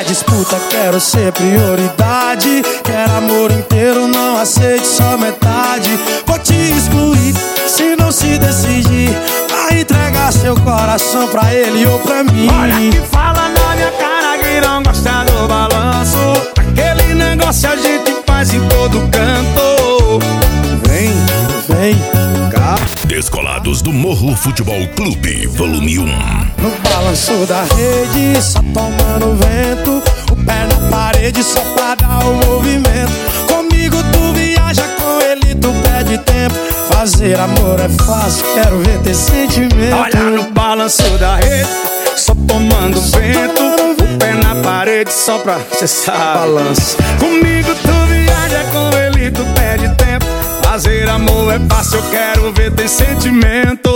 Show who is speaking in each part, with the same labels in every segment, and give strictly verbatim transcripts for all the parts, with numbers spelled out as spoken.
Speaker 1: disputa, quero ser prioridade. Quero amor inteiro, não aceite só metade. Vou te excluir se não se decidir. Vai entregar seu coração pra ele ou pra mim.
Speaker 2: Olha que fala na minha cara que não gosta do balanço. Aquele negócio a gente faz em todo canto.
Speaker 1: Vem, vem cá.
Speaker 3: Descolados do Morro Futebol Clube, volume um.
Speaker 1: No balanço da rede, só tomando vento. O pé na parede só pra dar o movimento. Comigo tu viaja, com ele tu perde tempo. Fazer amor é fácil, quero ver ter sentimento.
Speaker 2: Olha no balanço da rede, só tomando vento. O pé na parede só pra, cê sabe,
Speaker 1: balanço.
Speaker 2: Comigo tu viaja, com ele tu perde tempo. Fazer amor é fácil, eu quero ver ter sentimento.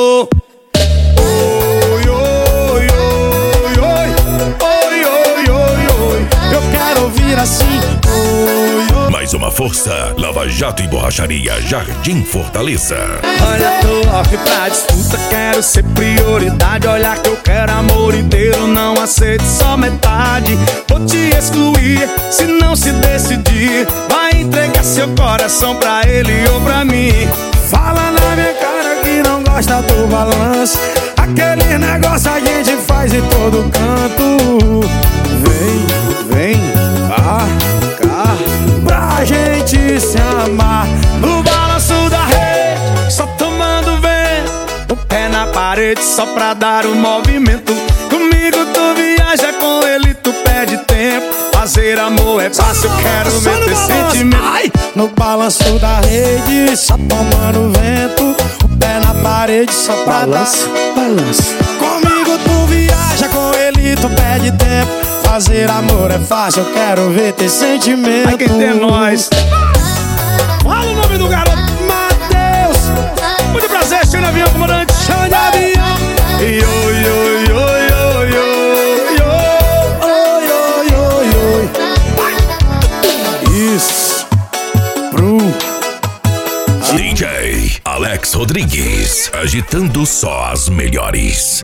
Speaker 2: Oi, oi, oi, oi, oi, oi, oi, oi.
Speaker 1: Eu quero ouvir assim. Oi, oi.
Speaker 3: Mais uma força, Lava Jato e Borracharia Jardim Fortaleza.
Speaker 2: Olha, tô off pra disputa, quero ser prioridade. Olha que eu quero amor inteiro, não aceito só metade. Vou te excluir se não se decidir. Vai entregar seu coração pra ele ou pra mim.
Speaker 1: Fala na minha cara que não gosta do balanço. Aquele negócio a gente faz em todo canto. Vem, vem cá, cá, pra gente se amar.
Speaker 2: No balanço da rede, só tomando vento. O pé na parede só pra dar o movimento. Comigo tu viaja, com ele tu perde tempo. Fazer amor é fácil, eu quero ver ter sentimento.
Speaker 1: Ai! No balanço da rede, só tomando vento. O pé na parede só pra
Speaker 2: Balanço,
Speaker 1: dar.
Speaker 2: balanço.
Speaker 1: Comigo tu viaja, com ele tu perde tempo. Fazer amor é fácil, eu quero ver ter sentimento.
Speaker 2: Ai, quem tem é nós. Fala o nome do garoto.
Speaker 1: Matheus.
Speaker 2: Muito prazer, chama de avião, comandante.
Speaker 1: Chama de avião.
Speaker 2: Oi, oi, oi, oi, oi, oi,
Speaker 1: Oi, oi, oi, oi. Isso. Pro
Speaker 3: D J Alex Rodrigues, agitando só as melhores.